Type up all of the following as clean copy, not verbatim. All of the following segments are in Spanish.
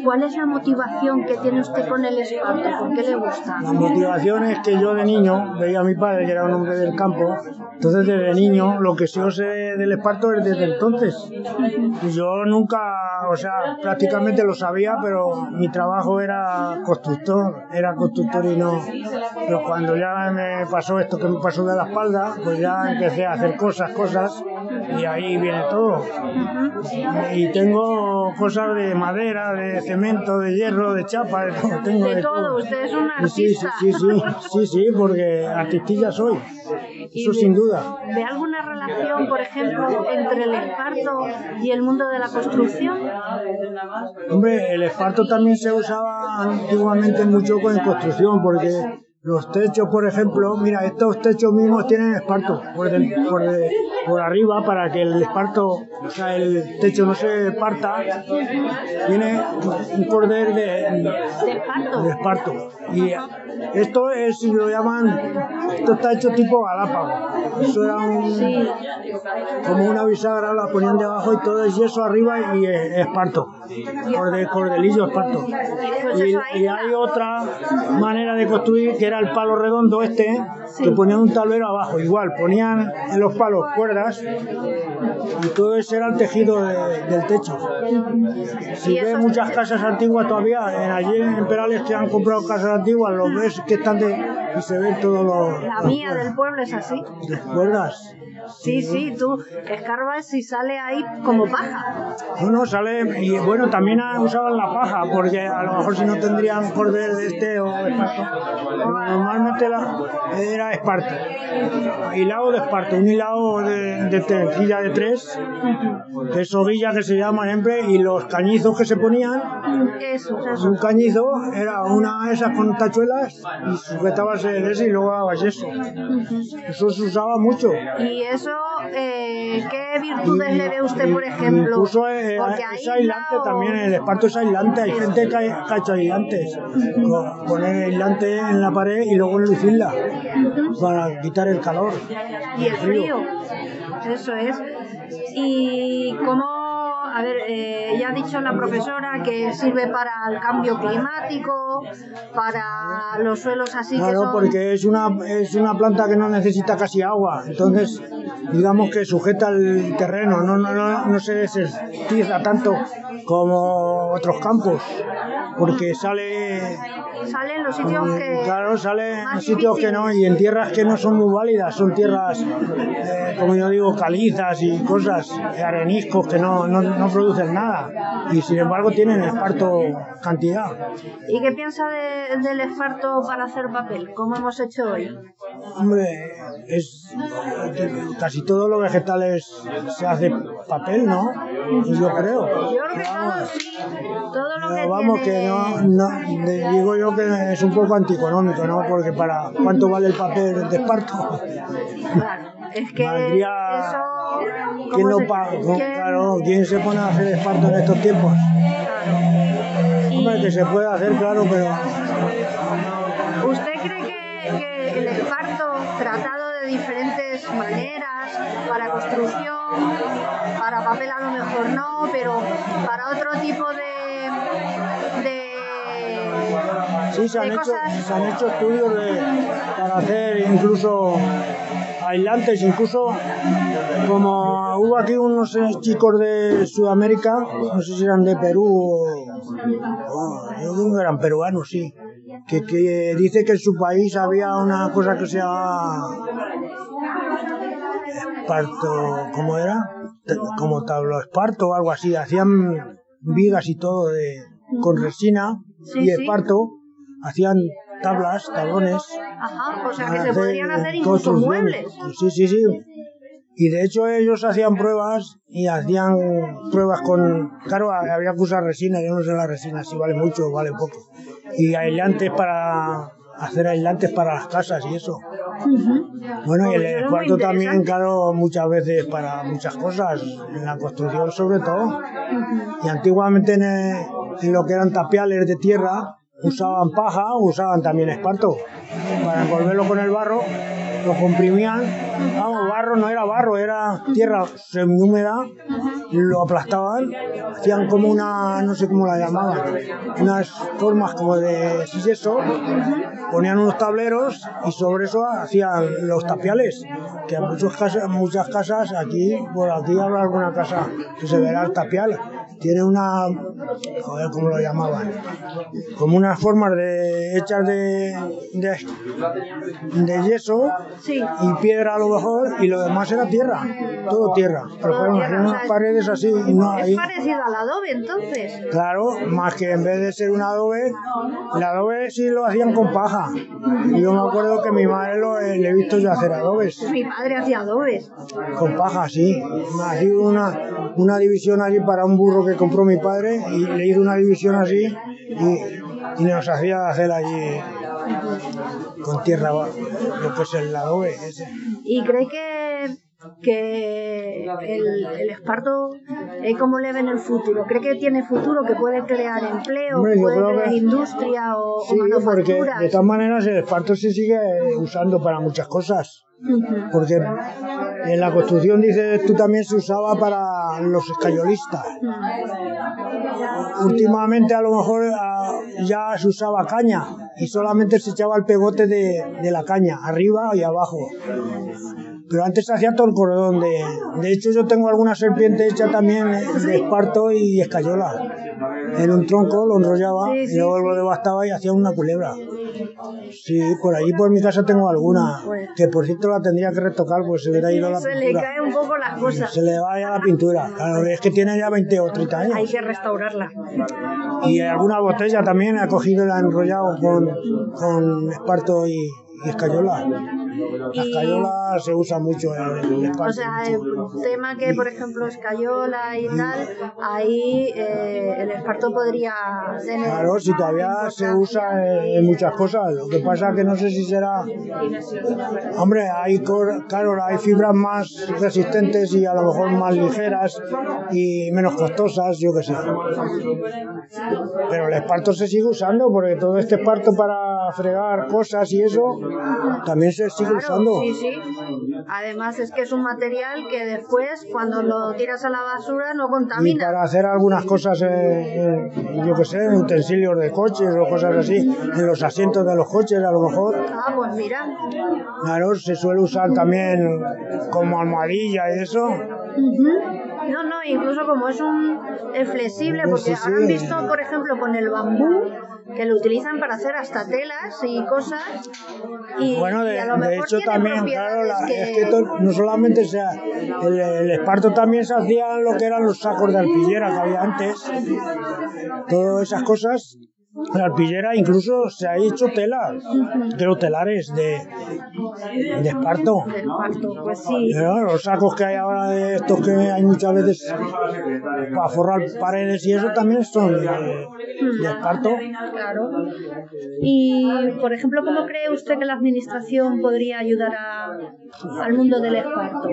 ¿Cuál es la motivación que tiene usted con el esparto? ¿Por qué le gusta? La motivación es que yo de niño veía a mi padre, que era un hombre del campo, entonces desde niño lo que yo sé del esparto es desde entonces. Y yo nunca, o sea, prácticamente lo sabía, pero mi trabajo era constructor y no. Pero cuando ya me pasó esto que me pasó de la espalda, pues ya empecé a hacer cosas, y ahí viene todo. Y tengo cosas de madera, de cemento, de hierro, de chapa, de todo. Tengo de todo, usted es un artista. Sí, porque artistilla soy. Eso sin duda. ¿Ve alguna relación, por ejemplo, entre el esparto y el mundo de la construcción? Hombre, el esparto también se usaba antiguamente mucho en construcción, porque los techos, por ejemplo, mira, estos techos mismos tienen esparto por arriba para que el esparto, o sea, el techo no se parta, tiene un cordel de esparto. Y esto es, lo llaman, esto está hecho tipo galápago. Eso era como una bisagra, la ponían debajo y todo es yeso arriba y esparto, cordelillo esparto. Y hay otra manera de construir que era el palo redondo que ponían un tablero abajo, igual, ponían en los palos cuerdas y todo eso era el tejido del techo. Si ves muchas casas antiguas todavía, allí en Perales que han comprado casas antiguas, los ves que están y se ven todos los... La mía del pueblo es así. ¿Te acuerdas? Sí, tú escarbas y sale ahí como paja. No, sale, y bueno, también usaban la paja, porque a lo mejor si no tendrían cordel o esparto, normalmente era esparto, hilado de esparto, un hilado de tejilla de 3, que es ovilla que se llama siempre, y los cañizos que se ponían, un cañizo era una de esas con tachuelas y sujetabas de ese y luego dabas eso. Eso se usaba mucho. ¿Y eso qué virtudes le ve usted, por ejemplo? Incluso es aislante también, el esparto es aislante, hay gente que ha hecho aislantes, poner aislante en la pared y luego enlucirla para quitar el calor y el frío. Eso es. Y cómo, a ver, ya ha dicho la profesora que sirve para el cambio climático, para los suelos así. Claro, que son... porque es una planta que no necesita casi agua, entonces digamos que sujeta el terreno, no se desestiza tanto como otros campos, porque sale en los sitios que... Claro, sale en sitios que no, y en tierras que no son muy válidas, son tierras, como yo digo, calizas y cosas, areniscos que no producen nada, y sin embargo tienen esparto cantidad. ¿Y qué piensa del esparto para hacer papel, como hemos hecho hoy? Hombre, casi todos los vegetales se hace papel, ¿no? Yo creo. Yo creo que todo lo que vamos, tiene... que digo yo que es un poco antieconómico, ¿no? Porque para ¿cuánto vale el papel de esparto? Claro, es que valdría, eso... ¿quién se pone a hacer esparto en estos tiempos? Claro. Hombre, que se puede hacer, claro, pero... ¿Usted cree que el esparto, tratado de diferentes maneras, para construcción, para papel a lo mejor no, pero para otro tipo de Sí, se han hecho estudios para hacer incluso aislantes, incluso como hubo aquí unos chicos de Sudamérica, no sé si eran de Perú yo creo que eran peruanos, sí, que dice que en su país había una cosa que se llama esparto, ¿cómo era? Como tabloesparto o algo así, hacían vigas y todo con resina y esparto, hacían tablones. Ajá, o sea que se podrían hacer incluso muebles. Sí. Y de hecho ellos hacían pruebas con... Claro, había que usar resina, yo no sé la resina, si vale mucho o vale poco. Y aislantes hacer aislantes para las casas y eso. Bueno, y el esparto también, claro, muchas veces para muchas cosas, en la construcción sobre todo. Y antiguamente en lo que eran tapiales de tierra, usaban paja, usaban también esparto para envolverlo con el barro, lo comprimían, vamos, barro no era barro, era tierra semihúmeda, lo aplastaban, hacían como una, no sé cómo la llamaban, unas formas como de yeso, ponían unos tableros y sobre eso hacían los tapiales, que en muchas casas, aquí, por aquí habrá alguna casa que se verá el tapial, tiene una, joder, ¿cómo lo llamaban? Como unas formas hechas de yeso, Sí. y piedra a lo mejor, y lo demás era tierra, todo tierra. Pero claro, Tierra, hacían o unas sea, paredes así, y no Es ahí. parecido al adobe, entonces. Claro, más que en vez de ser un adobe, el adobe sí lo hacían con paja. Yo me acuerdo que mi madre le he visto yo hacer adobes. Mi padre hacía adobes. Con paja, sí. Ha sido una división allí para un burro que compró mi padre y le hizo una división así y nos hacía hacer allí con tierra lo que es el adobe ese. ¿Y cree que el esparto, cómo le ve en el futuro? ¿Cree que tiene futuro, que puede crear empleo, Hombre, yo puede creo crear que industria o sí, porque manufacturas? de todas maneras el esparto se sigue usando para muchas cosas. Porque en la construcción, dices tú, también se usaba para los escayolistas. Últimamente a lo mejor ya se usaba caña y solamente se echaba el pegote de la caña, arriba y abajo. Pero antes se hacía todo el cordón. De hecho, yo tengo alguna serpiente hecha también de esparto y escayola. En un tronco lo enrollaba y luego lo devastaba y hacía una culebra. Sí, por allí por mi casa tengo alguna, que por cierto la tendría que retocar, pues se hubiera ido la pintura. Se le cae un poco las cosas. Se le va ya la pintura. Claro, es que tiene ya 20 o 30 años. Hay que restaurarla. Y alguna botella también ha cogido y la ha enrollado con esparto y escayola. La escayola se usa mucho en el esparto. O sea, el tema que, por ejemplo, escayola y tal, ahí el esparto podría tener... Claro, si todavía se usa en muchas cosas. Lo que pasa que no sé si será... Hombre, claro, hay fibras más resistentes y a lo mejor más ligeras y menos costosas, yo qué sé. Pero el esparto se sigue usando porque todo este esparto para fregar cosas y eso también se sigue usando. Sí, sí. Además es que es un material que después, cuando lo tiras a la basura, no Y contamina. para hacer algunas cosas, yo qué sé, utensilios de coches o cosas así, en los asientos de los coches a lo mejor. Ah, pues mira. Claro, se suele usar también como almohadilla y eso. No, incluso como es flexible, porque Sí. habrán visto, por ejemplo, con el bambú, que lo utilizan para hacer hasta telas y cosas. Y, Bueno, y a lo de mejor hecho tiene también, claro, propiedades es que no solamente sea el esparto, también se hacían lo que eran los sacos de arpillera que había antes, todas esas cosas. La arpillera incluso se ha hecho tela, pero telares de esparto. del esparto, pues sí. Pero los sacos que hay ahora de estos que hay muchas veces para forrar paredes y eso también son de esparto. Claro. Y, por ejemplo, ¿cómo cree usted que la administración podría ayudar al mundo del esparto?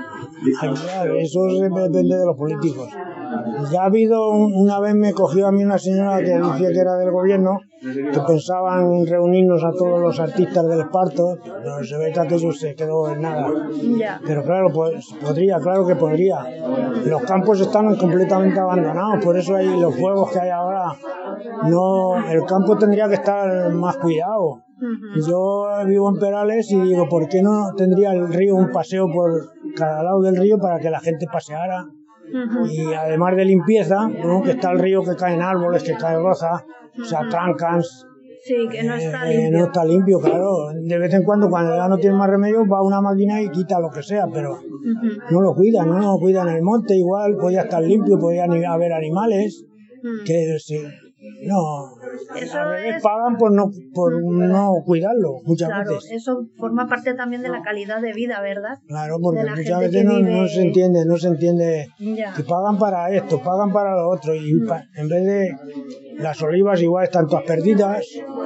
Eso depende de los políticos. Ya ha habido, una vez me cogió a mí una señora que decía que era del gobierno, que pensaban reunirnos a todos los artistas del esparto, pero se ve que aquello se quedó en nada. Ya. Pero claro, pues claro que podría. Los campos están completamente abandonados, por eso hay los fuegos que hay ahora. No, el campo tendría que estar más cuidado. Yo vivo en Perales y digo, ¿por qué no tendría el río un paseo por cada lado del río para que la gente paseara? Y además de limpieza, ¿no? Que está el río que caen árboles, que cae roza, o sea, trancan. Sí, que no está limpio. No está limpio, claro. De vez en cuando ya no tiene más remedio, va una máquina y quita lo que sea, pero no lo cuidan el monte, igual podía estar limpio, podían haber animales, que no, Eso a veces es... pagan por no cuidarlo, muchas Claro, veces. eso forma parte también de la calidad de vida, ¿verdad? Claro, porque de la muchas gente veces que vive... no se entiende Ya. que pagan para esto, pagan para lo otro, y en vez de las olivas igual están todas perdidas,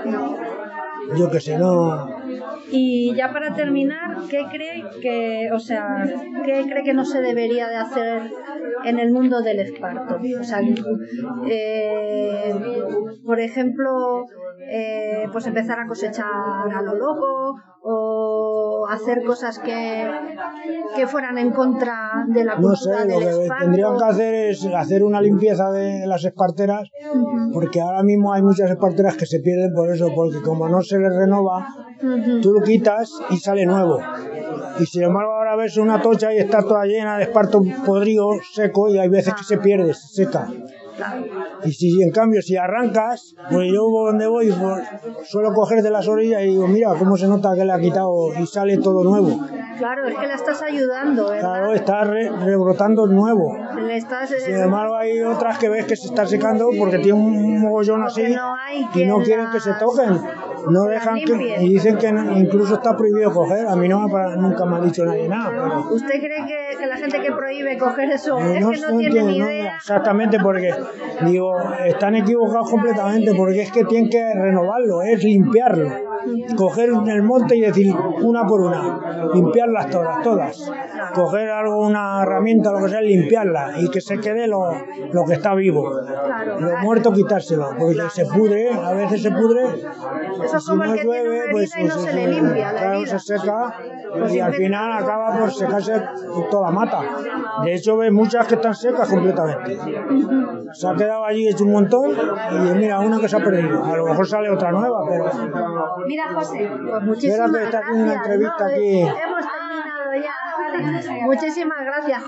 yo qué sé, no... Y ya para terminar, ¿qué cree que no se debería de hacer en el mundo del esparto? O sea, por ejemplo, pues empezar a cosechar a lo loco o hacer cosas que fueran en contra de la cultura No sé, del lo que esparto. tendrían que hacer es hacer una limpieza de las esparteras, porque ahora mismo hay muchas esparteras que se pierden por eso, porque como no se les renova, tú lo quitas y sale nuevo. Y sin embargo ahora ves una tocha y está toda llena de esparto podrido, seco, y hay veces que se pierde, se seca. Y si en cambio si arrancas, pues yo donde voy pues, suelo coger de las orillas y digo, mira cómo se nota que le ha quitado y sale todo nuevo. Claro, es que la estás ayudando, ¿verdad? Claro, está rebrotando nuevo. Le estás, Sin embargo hay otras que ves que se están secando porque tienen un mogollón así no hay y no quien quieren que se toquen. No dejan que, limpie. y dicen que incluso está prohibido coger. A mí nunca me ha dicho nadie nada. Pero ¿Usted cree que la gente que prohíbe coger eso es no, que no tiene ni idea? exactamente, porque digo, están equivocados completamente, porque es que tienen que renovarlo, es limpiarlo. Coger el monte y decir una por una, limpiarlas todas. Coger una herramienta, lo que sea, limpiarla y que se quede lo que está vivo. Claro. Lo muerto quitárselo, porque se pudre, a veces se pudre. Eso es Si como no el que tiene llueve, una pues herida y no se le limpia la claro, herida. se seca Pues y al final acaba por secarse toda la mata. De hecho, ves muchas que están secas completamente. Se ha quedado allí hecho un montón y mira, una que se ha perdido. A lo mejor sale otra nueva, pero... Mira, José, pues muchísimas Espérate, está haciendo una gracias. entrevista ¿no? aquí. Hemos terminado ya. Muchísimas gracias.